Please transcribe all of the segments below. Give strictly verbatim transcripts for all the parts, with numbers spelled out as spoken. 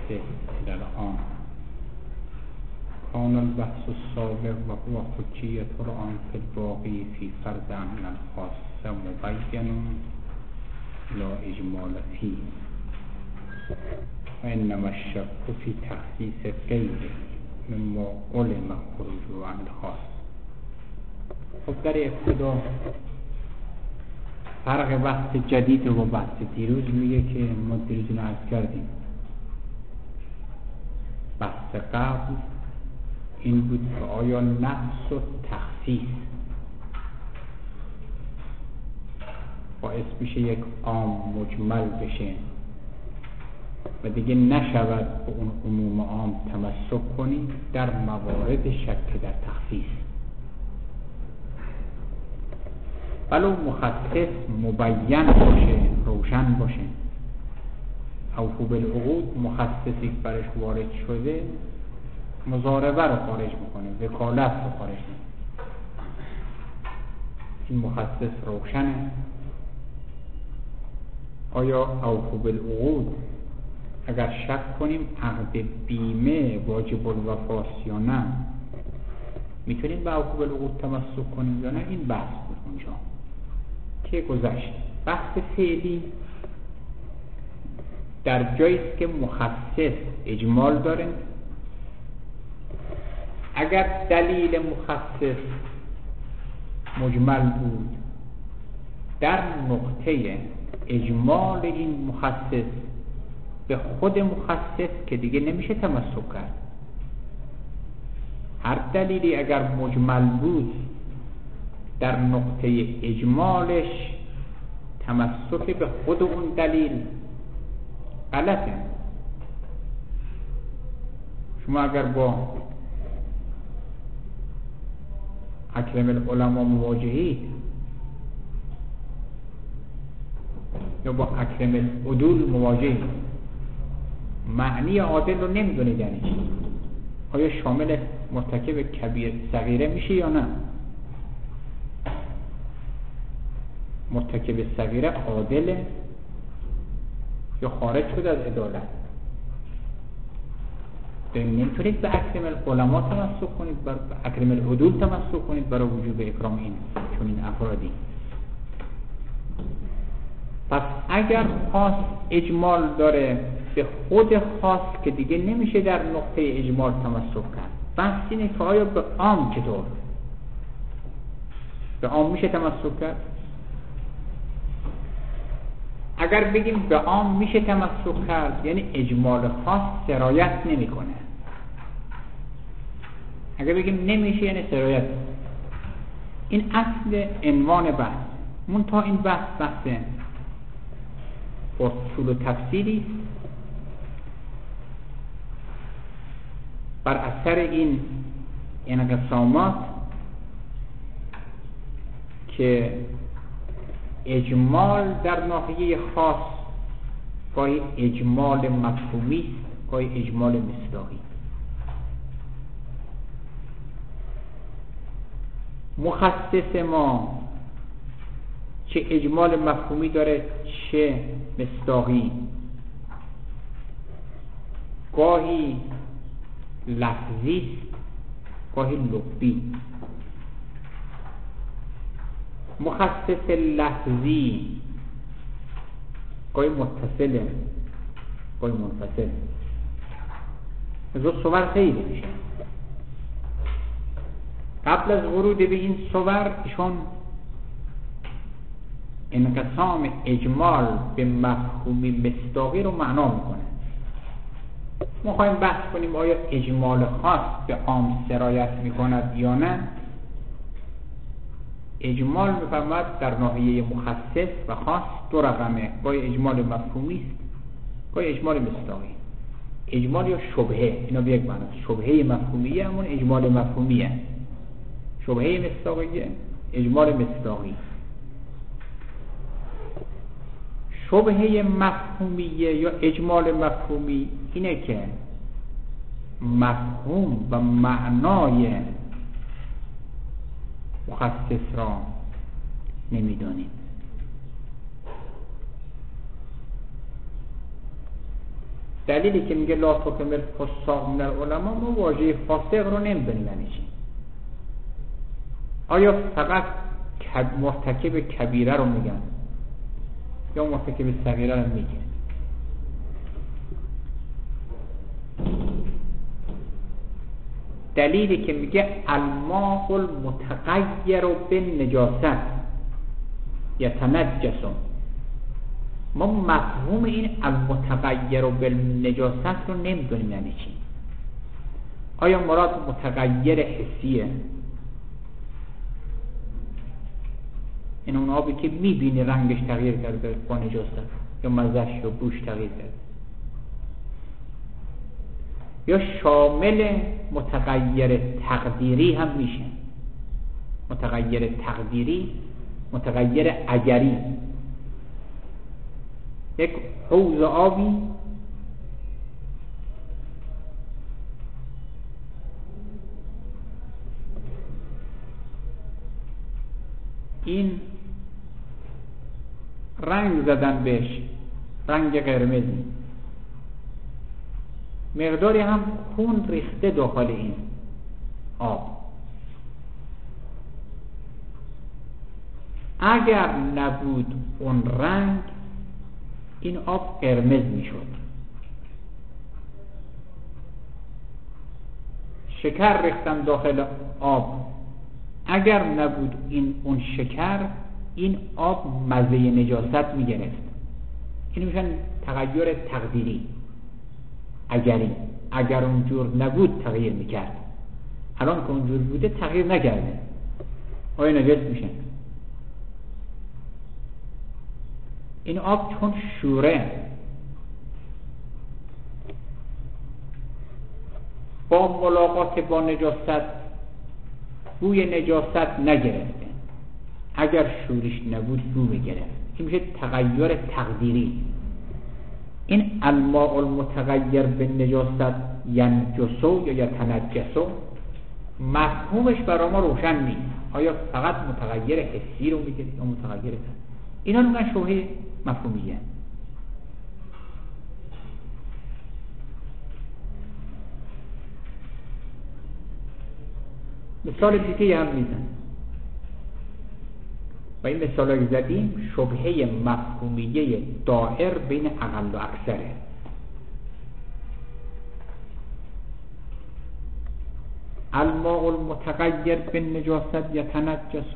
إلى الآن كان البحث السابق وهو حجية القرآن في الباقي في فرض أن الخاص مبين لا إجمال فيه وإنما الشك في تخصيص غيره مما علم خروجه عن الخاص. خب در ابتدا فرق بحث جدید و بحث دیروز میگه که ما دیروز اینو عرض کردیم. بحث قبل این بود که آیا نفس و تخصیص باعث میشه یک عام مجمل بشه و دیگه نشود به اون عموم عام تمسک کنی در موارد شک در تخصیص، ولو مخصص مبین باشه، روشن باشه. اوفوا بالعقود مخصصی برش وارد شده مضاربه رو خارج میکنه، وکالت رو خارج میکنه. این مخصص روشنه. آیا اوفوا بالعقود اگر شک کنیم عقد بیمه واجب الوفاست یا نه، میتونیم به اوفوا بالعقود تمسک کنیم یا نه؟ این بحث بود اونجا که گذشت. بحث فعلی در جاییست که مخصص اجمال داره، اگر دلیل مخصص مجمل بود در نقطه اجمال این مخصص به خود مخصص که دیگه نمیشه تمسک کرد. هر دلیلی اگر مجمل بود در نقطه اجمالش تمسک به خود اون دلیل غلطه. شما اگر با اکرم العلماء مواجهید یا با اکرم العدول مواجهید، معنی عادل رو نمیدونید یعنی چی. آیا شامل مرتکب کبیر صغیره میشه یا نه؟ مرتکب صغیره عادله یا خارج شده از عدالت؟ نمیتونید به اکرم العلماء تمسک کنید، بر اکرم العدول تمسک کنید برای وجوب اکرام این چون این افرادی. پس اگر خاص اجمال داره به خود خاص که دیگه نمیشه در نقطه اجمال تمسک کرد. بحث اینه که آیا به عام چطور؟ به عام میشه تمسک کرد؟ اگر بگیم به عام میشه تمسک کرد یعنی اجمال خاص سرایت نمیکنه. اگر بگیم نمیشه یعنی سرایت. این اصل عنوان بحث. منتها این بحث بحث اصول و تفصیلی بر اثر این انقسامات که اجمال در ناحیه خاص گاهی اجمال مفهومی است، گاهی اجمال مصداقی. مخصص ما چه اجمال مفهومی داره چه مصداقی، گاهی لفظی گاهی لفظی. مخصص لفظی گاهی متصله گاهی منفصل. از صور خیلی میشه. قبل از ورود به این صور ایشون انقسام اجمال به مفهومی مصداقی رو معنا میکنه. ما خواهیم بحث کنیم آیا اجمال خاص به عام سرایت میکند یا نه. اجمال میفرماید در ناحیه مخصص و خاص دو رقمه، گاهی اجمال مفهومی است گاهی اجمال مصداقی. اجمال یا شبهه، اینا به یک معنی. شبهه مفهومیه همون اجمال مفهومیه، شبهه مصداقیه اجمال مصداقی. شبهه مفهومیه یا اجمال مفهومی اینه که مفهوم و معنای مخصص را نمیدانیم. دلیلی که میگه لا تحکم الفساق من العلماء، ما واژه فاسق رو نمیدونیم یعنی چی. آیا فقط مرتکب کبیره رو میگن یا مرتکب صغیره رو میگن؟ دلیلی که میگه الماء المتغیر بالنجاست یتنجس، ما مفهوم این المتغیر بالنجاست رو نمیدونیم یعنی چی. آیا مراد متغیر حسیه، این اون آبی که میبینی رنگش تغییر کرده با نجاست یا مزهش یا بوش تغییر کرده، یا شامل متغیر تقدیری هم میشه؟ متغیر تقدیری، متغیر اجری، یک حوض آبی این رنگ زدن بهش، رنگ قرمزی، مقداری هم خون ریخته داخل این آب. اگر نبود اون رنگ، این آب قرمز میشد. شکر ریختن داخل آب، اگر نبود این اون شکر، این آب مزه نجاست میگرفت. این میشن تغییر تقدیری اگری. اگر اونجور نبود تغییر میکرد، الان که اونجور بوده تغییر نکرده، آیا نجس میشن؟ این آب چون شوره با ملاقات با نجاست بوی نجاست نگرفته، اگر شورش نبود بو میگرفت. این میشه تغییر تقدیری. این الماء المتغیر بالنجاست ینجسو یا یتنجسو مفهومش برای ما روشن نیست. آیا فقط متغیر حسی رو میگه یا متغیر تقدیری؟ اینا میگن شبهه مفهومیه. مثال دیگه هم میزن و این مثال رو زدیم، شبهه مفهومیه دائر بین اقل و اکثره. الماء المتغیر بالنجاست یتنجس،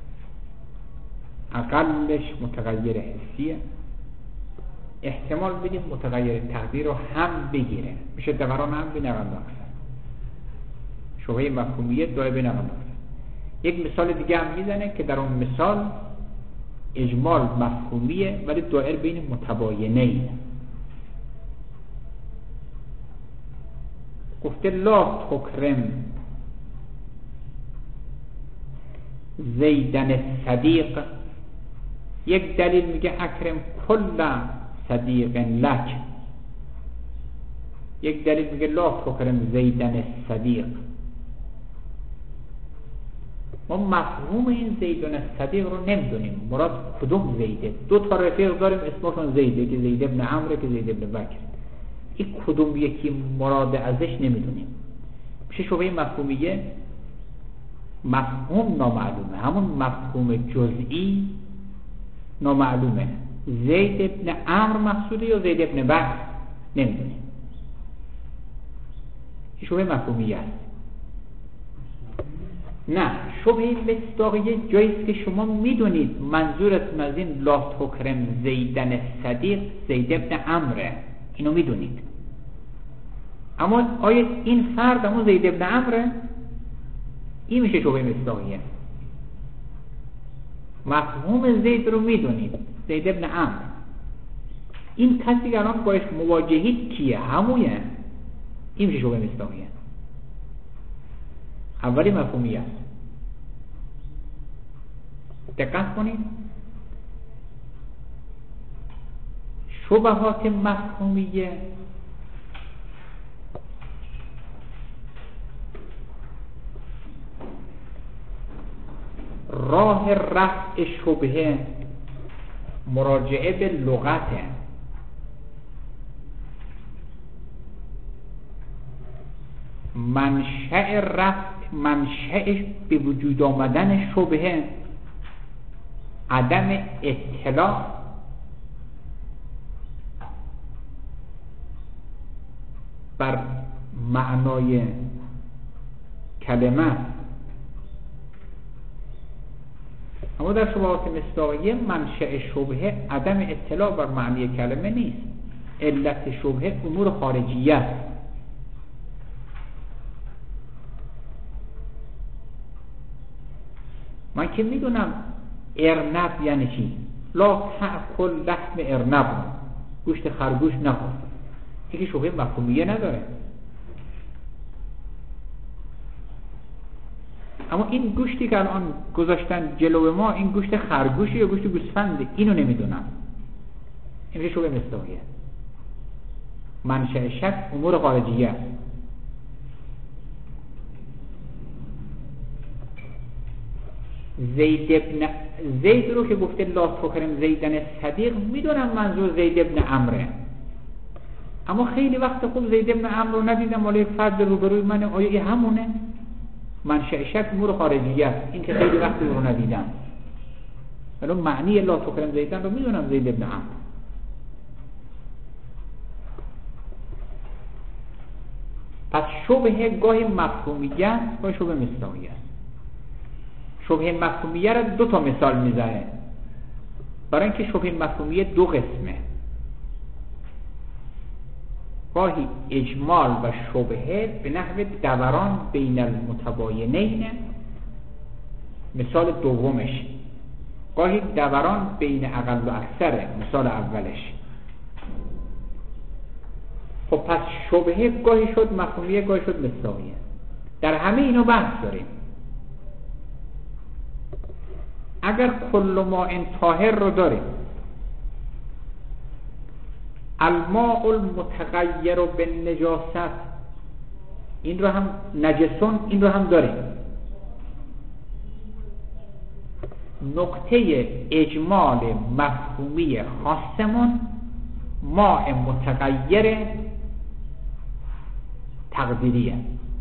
اقلش متغیر حسیه، احتمال بدیم متغیر تقدیر رو هم بگیره، میشه دوران هم بین اقل و اکثر. شبهه مفهومیه دائر بین اقل و اکثر. یک مثال دیگه هم میزنه که در اون مثال اجمال مفهومیه ولی دائر بین متباینه. گفته لا تکرم زیدن صدیق، یک دلیل میگه اکرم کل صدیق لک، یک دلیل میگه لا تکرم زیدن صدیق. ما مفهوم این زیدن صدیق رو نمیدونیم، مراد کدوم زیده؟ دو تا رفیق داریم اسمشون زیده، که زید ابن عمرو که زید ابن بکر. این کدوم یکی مراد ازش نمیدونیم. میشه شبهه مفهومیه مفهوم نامعلومه، همون مفهوم جزئی نامعلومه. زید ابن عمرو مقصوده یا زید ابن بکر نمیدونیم. این شبهه مفهومیه است. نه، شبهه مصداقیه جاییست که شما میدونید منظورتون از این لا تکرم زیدن صدیق زید ابن عمره، اینو میدونید، اما آیا این فرد همون زید ابن عمره؟ این میشه شبهه مصداقیه. مفهوم زید رو میدونید، زید ابن عمرو. این کسی که الان باش مواجهید کیه؟ همونه. این میشه شبهه مصداقیه. اولی مفهومیه است. دقت کنید، شبهات مفهومیه راه رفع شبهه مراجعه به لغته. منشأ رفع منشأش به وجود آمدن شبهه عدم اطلاع بر معنای کلمه. اما در شبهات مصداقیه منشأ شبهه عدم اطلاع بر معنی کلمه نیست. علت شبهه امور خارجیه است. من که میدونم ارنب یعنی چی؟ لا تأکل لحم ارنب، گوشت خرگوش نخور. یکی شبهه مفهومیه نداره. اما این گوشتی که الان گذاشتن جلو ما، این گوشت خرگوشی یا گوشت گوسفنده، اینو نمیدونم. این شبهه مصداقیه. منشأ شک امور خارجیه است. زید ابن زید رو که گفته لا تکرم زیدن صدیق، میدونم منظور زید ابن عمره، اما خیلی وقت خوب زید ابن عمرو رو ندیدم، ولی یک فرد روبروی منه. آیا این همونه؟ منشأ شک امور خارجیه است. این که خیلی وقت رو ندیدم، ولی معنی لا تکرم زیدن رو میدونم زید ابن عمرو. پس شبهه گاهی مفهومیه است، گاهی شبهه مصداقیه است. شبهه مفهومیه را دو تا مثال میزنه، برای اینکه شبهه مفهومیه دو قسمه. گاهی اجمال و شبهه به نحو دوران بین المتباینین، مثال دومش. گاهی دوران بین اقل و اکثره، مثال اولش. خب پس شبهه گاهی شد مفهومیه، گاهی شد مصداقیه. در همه اینو بحث داریم. اگر کل ماء طاهر رو داریم، الماء المتغیر بالنجاست، این رو هم نجسون، این رو هم داریم. نقطه اجمال مفهومی خاصمون ماء متغیر تقدیریه.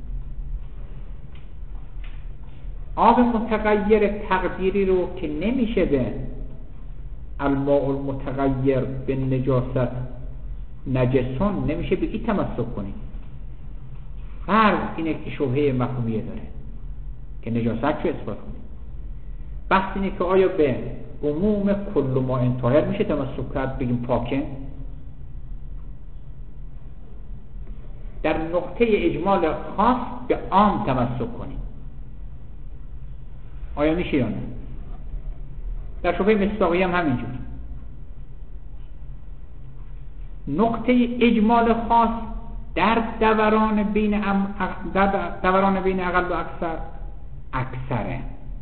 آب متغیر تقدیری رو که نمیشه به الماء المتغیر به نجاست نجسون نمیشه به این تمسک کنیم. فرض اینه که شبهه مفهومیه داره که نجاست رو اثبات کنیم. بحث اینه که آیا به عموم کل ماء طاهر میشه تمسک کرد، بگیم پاکه؟ در نقطه اجمال خاص به عام تمسک کنیم، آیا میشه یا نه؟ در شبهه مصداقیه هم همینجور. نقطه اجمال خاص در دوران بین ام... در دوران بین اقل و اکثر اکثره.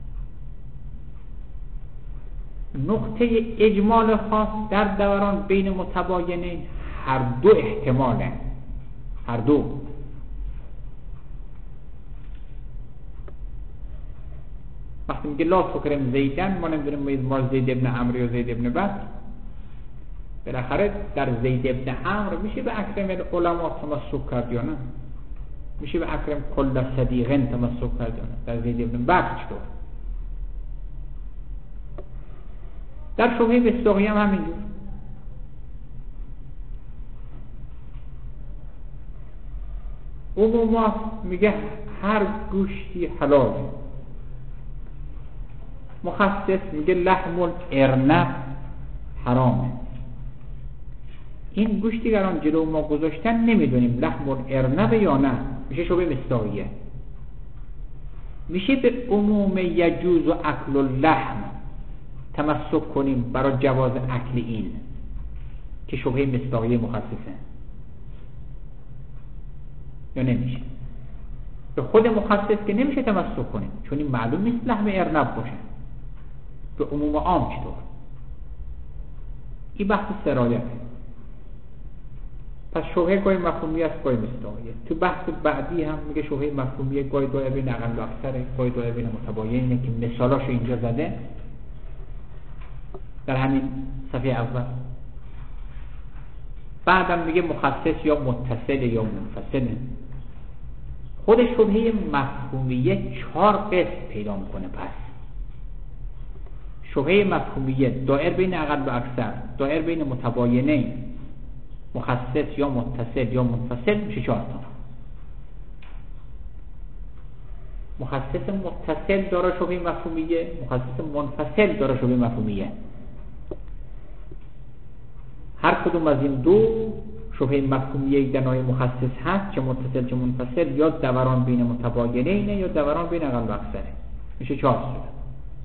نقطه اجمال خاص در دوران بین متباینه هر دو احتماله، هر دو. وقتی میگه لا تکرم زیدن، ما نمیدونیم ما زید ابن عمرو یا زید ابن بکر. بالاخره در زید ابن عمرو میشه به اکرم العلماء تمسک کرد یا نه؟ میشه به اکرم کل صدیقین تمسک کرد یا نه؟ در زید ابن بکر چطور؟ در شبهه مصداقیه هم همینجور. عموما میگه هر گوشتی حلاله، مخصص میگه لحم الارنب حرامه. این گوشتی که الان جلو ما گذاشتن نمیدونیم لحم الارنب یا نه، میشه شبهه مصداقیه. میشه به عموم یجوز و اکل اللحم تمسک کنیم برای جواز اکل این که شبهه مصداقیه مخصصه، یا نمیشه؟ به خود مخصص که نمیشه تمسک کنیم، چون این معلوم نیست لحم ارنب باشه. به عموم عام چطور؟ این بحث سرایته. پس شبهه گاهی مفهومیه است، گاهی مصداقیه. تو بحث بعدی هم میگه شبهه مفهومیه گاهی داره بین اقل و اکثره، گاهی داره بین متباینه که مثالاشو اینجا زده در همین صفحه اول. بعدم میگه مخصص یا متصل یا منفصله. خود شبهه مفهومیه چهار قسم پیدا میکنه. پس شبهه مفهومیه دائر بین اقل و اکثر، دائر بین متباینین، مخصص یا متصل یا منفصل، میشه چهار تا. مخصص متصل داره شبهه مفهومیه، مخصص منفصل داره شبهه مفهومیه. هر کدوم از این دو شبهه مفهومیه در نوع مخصص هست، چه متصل چه منفصل، یا دوران بین متباینین یا دوران بین اقل و اکثره، میشه چهار صورت.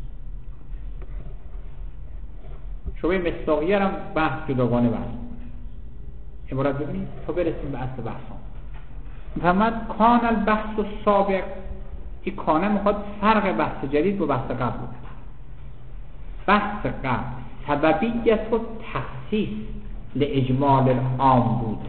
شبهه مصداقیه هم بحث جداگانه بحث عبارت ببینید تا برسیم به اصل بحث. محمد کان البحث السابق، این کانه میخواد فرق بحث جدید با بحث قبل بود. بحث قبل سببیت و تخصیص لاجمال العام بود.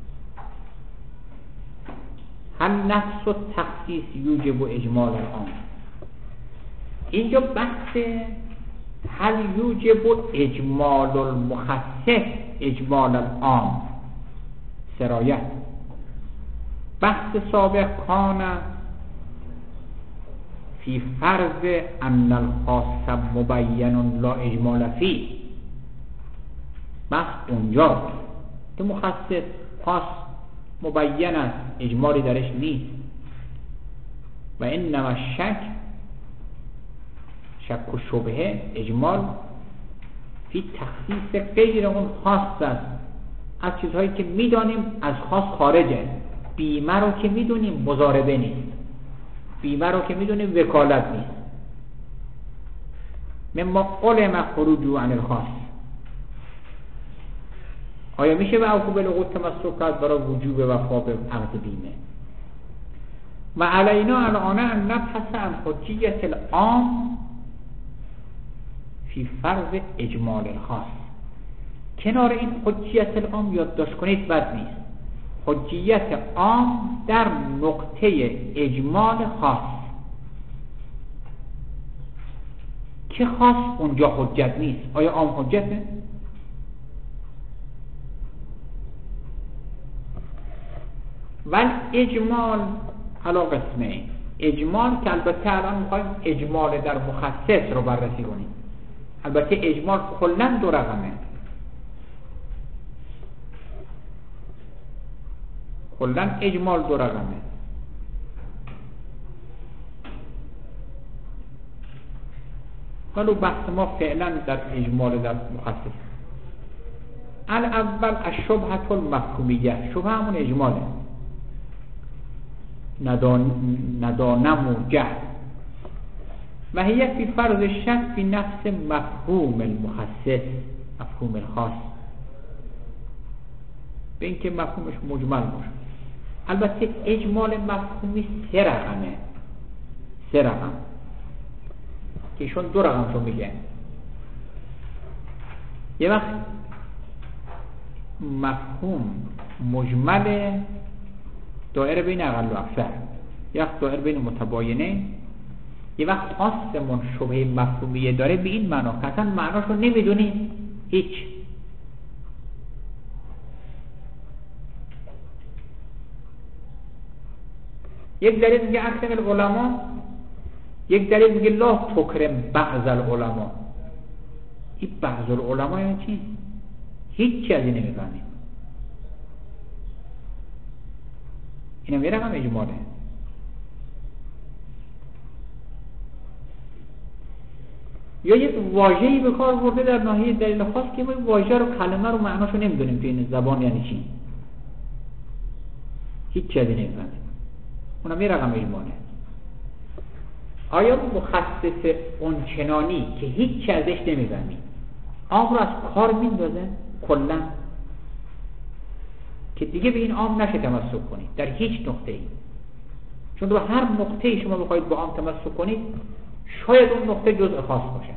هل نفس و تخصیص یوجب و اجمال العام. اینجا بحث هل یوجب و اجمال المخصص اجمال العام سرایت. بحث سابق کان فی فرض ان الخاص مبین لا اجمال فی. بحث اونجا که مخصص خاص مبین است، اجمالی درش نیست. و انما شک شک و شبهه اجمال فی تخصیص غیر اون خاص است، از چیزهایی که میدانیم از خاص خارجه. بیمه رو که میدونیم مضاربه نیست، بیمه رو که میدونیم وکالت نیست. مما علم خروج عن الخاص. آیا میشه به عقوب العقود تمسک کرد برای وجوب وفا به عقد بیمه؟ و علینا الان ان نبحث عن حجیت العام فی فرض اجمال الخاص. کنار این حجیت العام یادداشت کنید بد نیست. حجیت عام در نقطه اجمال خاص. که خاص اونجا حجت نیست، آیا عام حجته؟ و اجمال علا قسمه. اجمال که البته الان میخوایم اجمال در مخصص رو بررسی کنیم. البته اجمال کلن دو رقمه، کلن اجمال دو رقمه. ولو بحث ما فعلا در اجمال در مخصص. الاول الشبهة المفهومیه. شبهه همون اجماله، ندان ندانم و جهل. و هي فی فرض شک فی نفس مفهوم المخصص، مفهوم الخاص، به اینکه مفهومش مجمل باشه. البته اجمال مفهومی سه رقمه، سه رقم که ایشون دو رقم رو میگه. یه وقت مفهوم مجمل دائره بین اقل و اکثر، یه وقت دائره بین متباینه، یه وقت خاصمون شبهه مفهومیه داره به این معنا که اصلا معناش رو نمیدونیم هیچ. یک دلیل میگه اکثر العلماء، یک دلیل میگه لا تکرم بعض العلماء. این بعض العلماء یعنی چی؟ هیچ چیزی نمیفهمیم. اینم یه رقم اجماله. یا یک واژه‌ای به کار برده در ناحیه دلیل خاص که ما واژه رو، کلمه رو، معناشو نمیدونیم تو این زبان یعنی چی، هیچ چیزی نمیفهمیم. اونم یه رقم اجماله. آیا مخصص اونچنانی که هیچ چیز ازش نمیفهمیم عام رو از کار میندازه کلا، که دیگه به این عام نشه تمسک کنید در هیچ نقطه‌ای، چون در هر نقطه‌ای شما بخواید با عام تمسک کنید شاید اون نقطه جزء خاص باشه.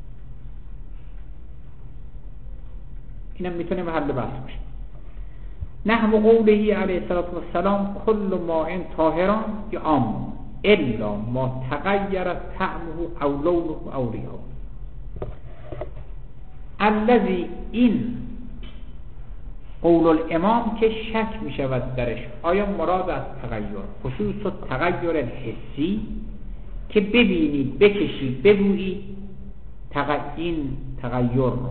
اینم میتونه محل بحث باشه. نحو قوله علیه السلام کل ماء طاهر یا عام الا ما تغیر طعمه او لونه او ریحه. الذی این قول الامام که شک می شود درش آیا مراد از تغییر خصوص و تغییر حسی که ببینی بکشی بگویی این تغییر رو،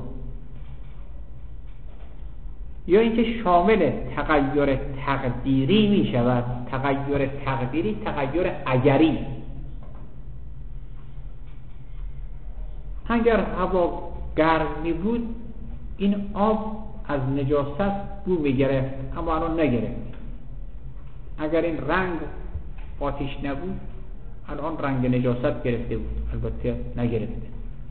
یا اینکه شامل تغییر تقدیری می شود. تغییر تقدیری تغییر اگری. اگر هوا گرم می بود این آب از نجاست بو می گرفت، اما الان نگرفت. اگر این رنگ آتش نبود الان رنگ نجاست گرفته بود، البته نگرفته.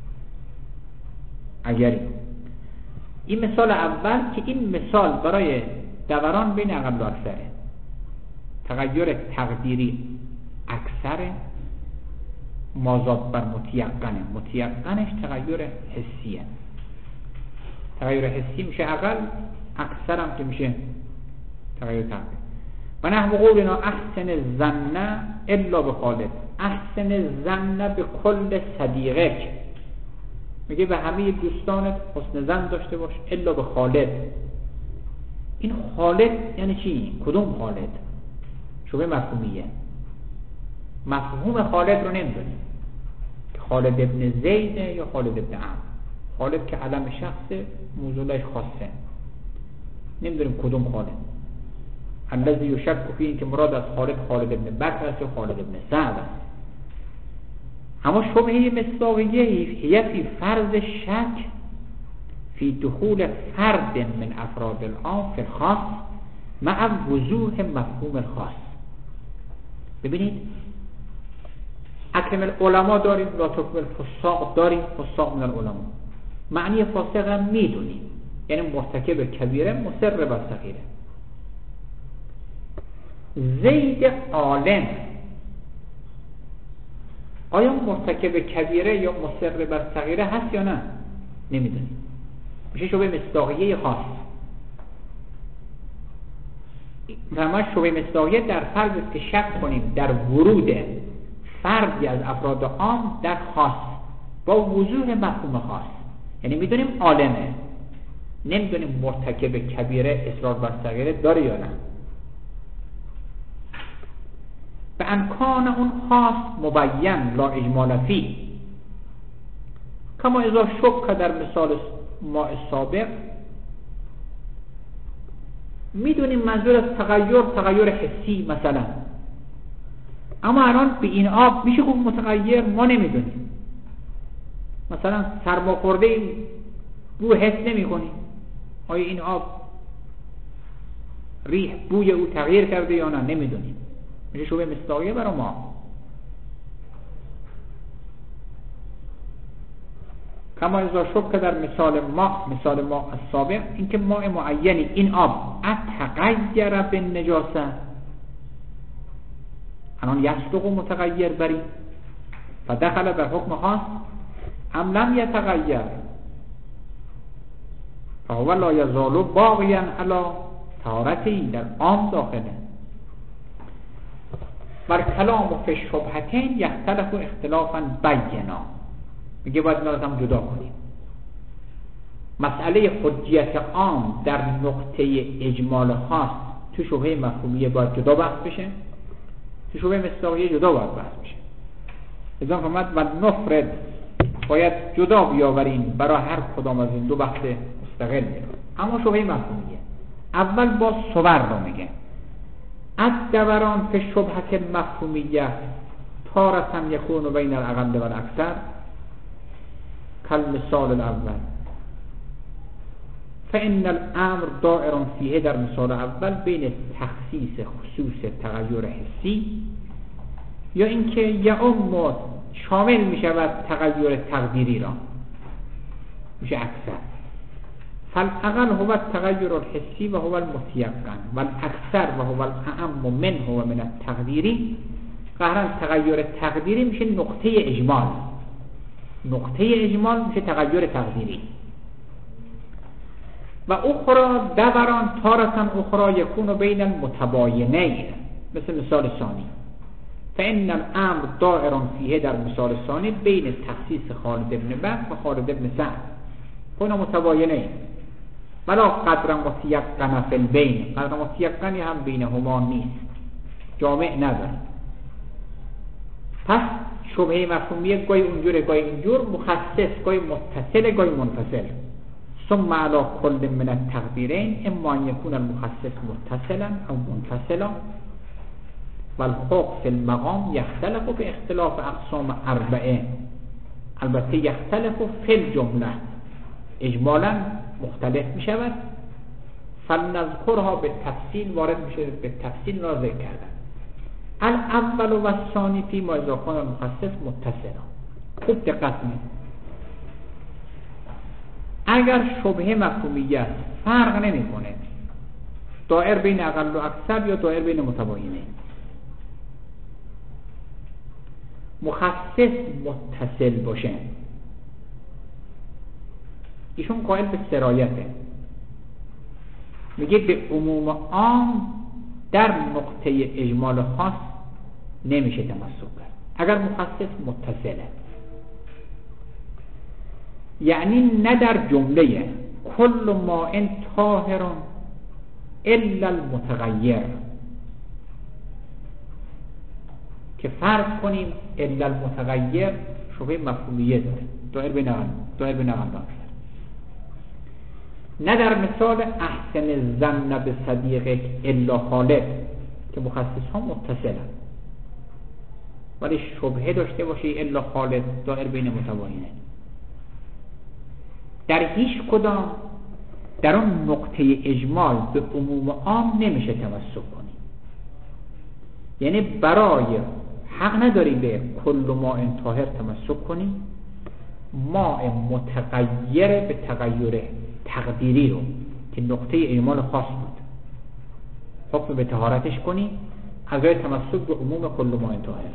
اگری این مثال اول که این مثال برای دوران بین اقل و اکثره. تغییر تقدیری اکثره، مازاد بر متیقنه، متیقنش تغییر حسیه. تغییر حسی میشه اقل، اکثر هم که میشه تغییر تقدیر. و نحو قولنا احسن الظن الا بخالد، احسن الظن به کل صدیقک، میگه به همه دوستانت حسن ظن داشته باش الا به خالد. این خالد یعنی چی؟ کدوم خالد؟ شبه مفهومیه. مفهوم خالد رو نمیدونیم که خالد ابن زیده یا خالد ابن عمرو. خالد که علم شخص موضوعش خاصه، نمیدونیم کدوم خالد. الذی یشک فی این که مراد از خالد خالد ابن بکر است یا خالد ابن سعد است. اما شبهه مصداقیه هی فی فرض شک فی دخول فرد من افراد العام فی الخاص مع وضوح مفهوم الخاص. ببینید اکرم العلماء داریم، لا تکرم الفساق داریم، فساق من العلماء. معنی فاسق هم میدونیم، یعنی مرتکب کبیره مصر بر صغیره. زید عالم آیا مرتکب کبیره یا مصر بر صغیره هست یا نه؟ نمیدونیم. میشه شبه مصداقیه خاص. و ما شبه مصداقیه در فرض است که شک کنیم در ورود فردی از افراد عام در خاص با وضوح مفهوم خاص. یعنی میدونیم عالمه، نمیدونیم مرتکب کبیره اصرار بر صغیره داره یا نه. به امکان اون خاص مبین لا اجمال فی، کما اذا شک در مثال ما سابق. میدونیم منظور از تغییر تغییر حسی مثلا، اما الان به این آب میشه گفت متغیر؟ ما نمیدونیم. مثلا سرماخورده ایم، بو حس نمی کنیم آیا این آب ریح بوی او تغییر کرده یا نه؟ نمیدونیم. میشه شبه مصداقیه برای ما. کما اذا شک در مثال ما مثال ما السابق، اینکه ماء معینی این آب اتغیر بالنجاسه، الان یصدق متغیر بری فدخل در حکم خاص ام لم یتغیر فهو لا یزال باقیا علی طهارته، در عام داخله. بر کلام فی شبهتین یختلف اختلافا بینا، میگه باید اینا رو هم جدا کنیم. مسئله حجیت عام در نقطه اجمال خاص تو شبهه مفهومیه باید جدا بحث بشه، تو شبهه مصداقیه جدا باید بحث بشه. ازان فرمود و نفرد باید جدا بیاوریم برای هر کدام از این دو بحث مستقل. اما شبهه مفهومیه اول با صور رو میگه از دوران که شبهت مفهومیه تارتن یکون بین الاقل و الاکثر کل مثال الاول فإن الامر دائر فیه، در مثال اول بین تخصیص خصوص تغییر حسی یا اینکه یعم شامل می شود تغییر تقدیری را، میشه اکثر. فالاقل هو التغیر الحسی و هو المتیقن و الاکثر و هو الاعم منه و من التقدیری. قهرا تغییر تقدیری میشه نقطه اجمال، نقطه اجمال میشه تغییر تقدیری. و اخرى دوران تارتن اخرى یکون بین المتباینین، مثل مثال ثانی فإن الامر دائر فیه، در مثال ثانی بین تخصیص خالد ابن بکر و خالد ابن سعد، اونا متباینین. ولا قدر متیقن فی البین، قدر متیقنی هم بینهما نیست، جامع نداره. پس شبهه مفهومیه گاهی اونجوره گاهی اینجور، مخصص گاهی متصل گاهی منفصل. ثم علی کل من التقدیرین اما ان یکون المخصص متصلا او منفصلا والحق فی المقام یختلف به اختلاف اقسام اربعه، البته یختلف فی الجمله، اجمالا مختلف می شود. فلنذکرها به تفصیل، وارد میشه به تفصیل را ذکر کردن. الاول و الثانی فی ما اذا کان المخصص متصلا. خوب دقت کنید، اگر شبهه مفهومیه فرق نمیکنه دائر بین اقل و اکثر یا دائر بین متباینه، مخصص متصل باشه، ایشون قائل به سرایته، میگه به عموم عام در نقطه اجمال خاص نمیشه تمسک کرد اگر مخصص متصله. یعنی نه در جمله کل ماء طاهر الا المتغیر، که فرض کنیم الا المتغیر شبهه مفهومیه داره، دائر بین اقل دائر بین اقل نه در مثال احسن الظن بصدیقک الا خالد که مخصص ها متصلن، ولی شبهه داشته باشه الا خالد دائر بین متباینه. در هیچ کدام در اون نقطه اجمال به عموم عام نمیشه تمسک کنی، یعنی برای حق نداری به کل ماء طاهر تمسک کنی، ماء متغیر به تغییر تقدیری رو که نقطه اجمال خاص بود حکم به طهارتش کنی از راه تمسک به عموم کل ماء طاهر.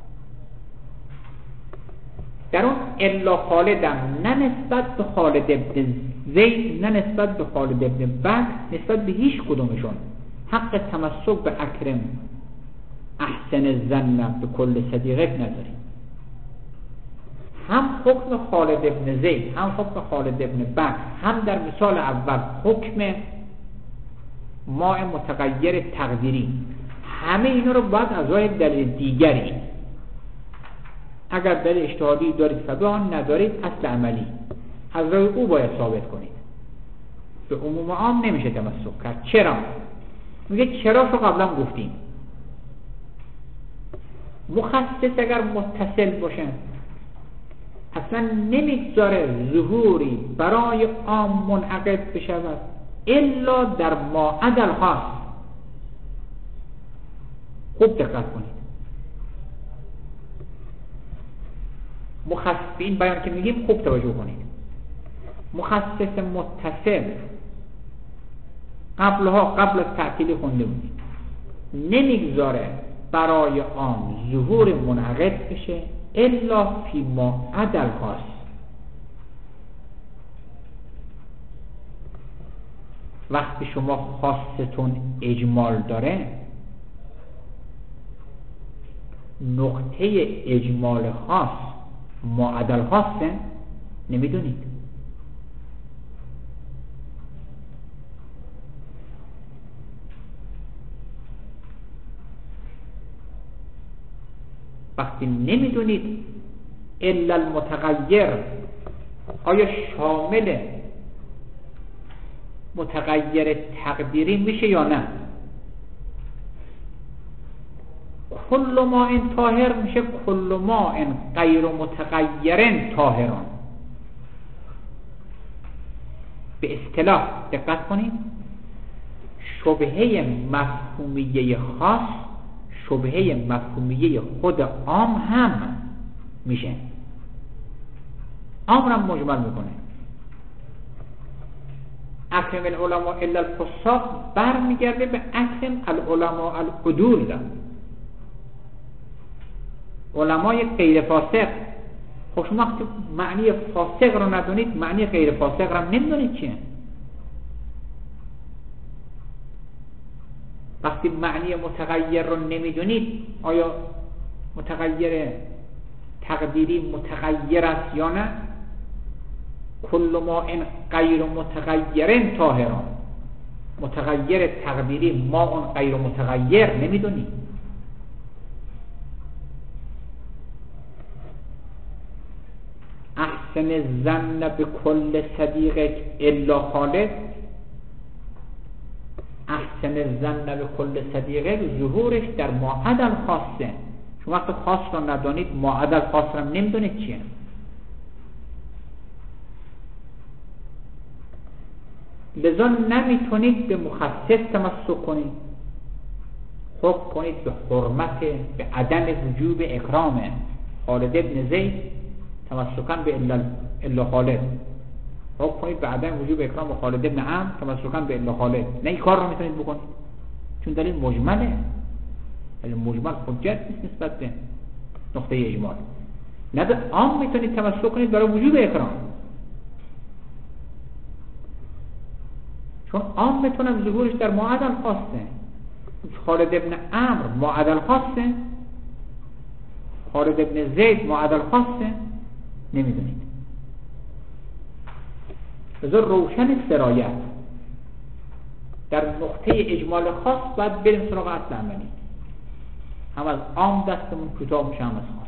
در اون الا خالدم نه نسبت به خالد ابن زید نه نسبت به خالد ابن بکر، نسبت به هیچ کدومشون حق تمسک به اکرم احسن الظن به کل صدیقک نداریم. هم حکم خالد ابن زید هم حکم خالد ابن بکر هم در مثال اول حکم ماء متغیر تقدیری، همه اینا رو باید از راه دلیل دیگری، اگر دلیل اجتهادی دارید فبان، ندارید اصل عملی از راه او باید ثابت کنید. به عموم عام نمیشه تمسک کرد. چرا؟ میگه چرا رو قبلا گفتیم. مخصص اگر متصل باشه اصلا نمیگذاره ظهوری برای عام منعقد بشود الا در ما عدل خاص. خوب دقت کنید، مخصص این بیان که میگیم خوب توجه کنید. مخصص متصل قبلها قبل از تعطیلی خونده بودیم، نمیگذاره برای عام ظهور منعقد بشه الا فی ما عدل خاص. وقتی شما خاصتون اجمال داره، نقطه اجمال خاص ما عدل خاصه نمیدونید. وقتی نمیدونید الا المتغیر آیا شامل متغیر تقدیری میشه یا نه، کل ماء طاهر میشه کل ماء غیر متغیر طاهران. به اصطلاح دقت کنید، شبهه مفهومیه خاص شبهه مفهومیه خود عام هم میشه، عام هم مجمل میکنه. اکرم العلماء الا الفساق برمیگرده به اکرم العلماء العدول، علمای غیر فاسق. خب شما وقتی معنی فاسق رو ندونید معنی غیر فاسق رو نمیدونید چیه. وقتی معنی متغیر رو نمیدونید آیا متغیر تقدیری متغیر است یا نه، کل ما این غیر متغیرن طاهران، متغیر تقدیری ما اون غیر متغیر نمیدونی. احسن الظن به کل صدیقک الا خالد، احسن الظن به کل صدیقک ظهورش در ما عدل خاصه. شما وقت خاص رو ندانید ما عدل خاص رو نمیدونید چیه. لذا نمیتونید به مخصص تمسک کنید، حکم کنید به حرمت، به عدم وجوب اکرام خالد ابن زید تمسکاً به الا خالد، حکم کنید به عدم وجوب اکرام خالد ابن عمرو تمسکاً به الا خالد. نه این کار رو میتونید بکنید چون دلیل مجمله. دلیل مجمل حجت نیست نسبت به نقطه اجمال. نه به عام میتونید تمسک کنید برای وجوب اکرام، چون عام میتونم ظهورش در معدل خاصه. خالد ابن عمرو معدل خاصه، خالد ابن زید معدل خاصه، نمیدونید. بذار روشن سرایت در نقطه اجمال خاص باید بریم سراغ اصل عملی. هم از عام دستمون کوتاه میشه، هم از خاص.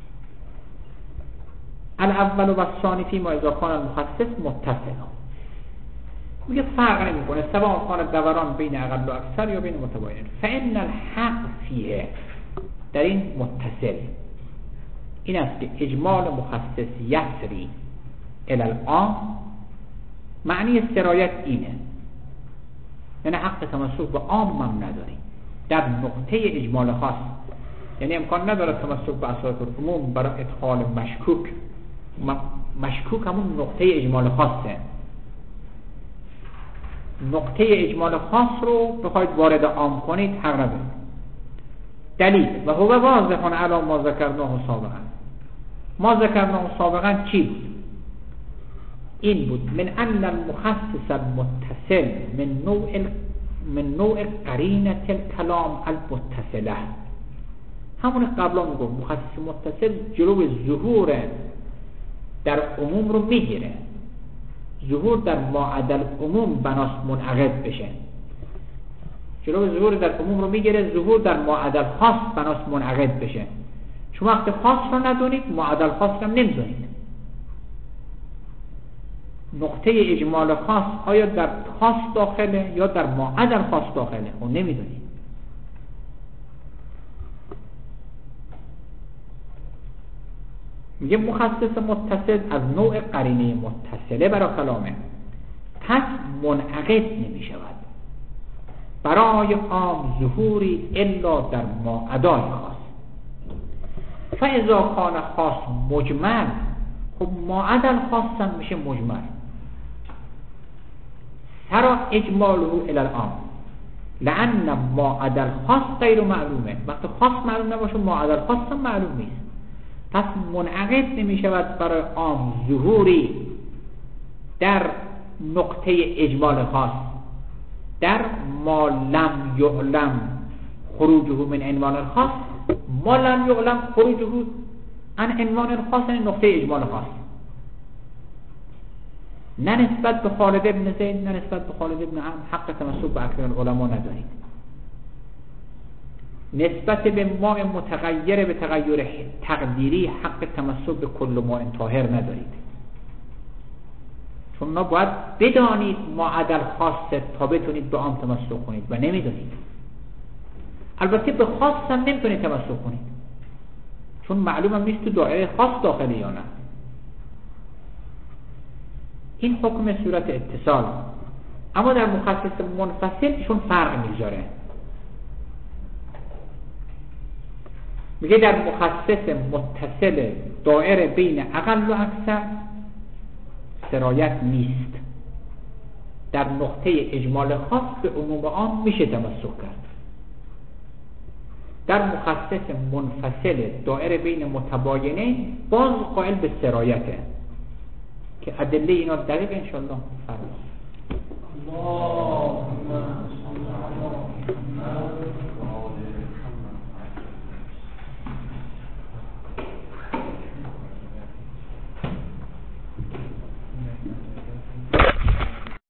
الاول و الثانی فی ما اذا کان المخصص متصلا. میگه فرق نمیکنه سواء کان دوران بین اقل و اکثر یا بین متباین. فان الحق فیه، در این متصل این است که اجمال مخصص یسری الی العام، معنی سرایت اینه، یعنی حق تمسک به عام هم نداری در نقطه اجمال خاص. یعنی امکان نداره تمسک به اساس عموم برای ادخال مشکوک. مشکوک همون نقطه اجمال خاصه. نقطه اجمال خاص رو بخواید وارد عام کنید حق ندارید. دلیل و هو واضح علی ما ذکرناه سابقا. ما ذکرناه سابقا چی بود؟ این بود من ان المخصص المتصل من نوع من نوع قرینه الکلام المتصله. همون قبلا میگم مخصص متصل جلو ظهور در عموم رو میگیره. ظهور در معدل عموم بناس منعقد بشه. جلو ظهور در عموم رو میگیره، ظهور در معدل خاص بناس منعقد بشه. شما وقت خاص رو ندونید معدل خاص رو نمیدونید. نقطه اجمال خاص آیا در خاص داخله یا در معدل خاص داخله اون نمیدونید. میگه مخصص متصل از نوع قرینه متصله برای کلامه، پس منعقد نمی شود برای عام ظهوری الا در معدل خاص. فاذا کان خاص مجمل، خب معدل خاص هم میشه مجمل. سرا اجماله الی العام لان معدل خاص غیر معلومه. وقتی خاص معلوم نباشه معدل خاص هم معلوم نیست. پس منعقد نمی شود برای عام ظهوری در نقطه اجمال خاص در ما لم یعلم خروجه من عنوان الخاص. ما لم یعلم خروجه عن عنوان الخاص یعنی نقطه اجمال خاص. نه نسبت به خالد ابن زید نه نسبت به خالد ابن عمرو حق تمسک به اکثر العلماء ندارید. نسبت به ما متغیر به تغییر تقدیری حق تمسک به کل ما طاهر ندارید، چون ما باید بدانید معدل خاصه تا بتونید به عام تمسک کنید و نمیدونید. البته به خاص هم نمیتونید تمسک کنید چون معلوم هم نیست تو دایره خاص داخلی یا نه. این حکم صورت اتصال. اما در مخصص منفصل ایشون فرق میذاره. میگه در مخصص متصل دائره بین اقل و اکثر سرایت نیست. در نقطه اجمال خاص به عموم عام میشه تمسک کرد. در مخصص منفصل دائره بین متباینه باز قائل به سرایته که ادله اینا دقیق انشاءالله فرمایید.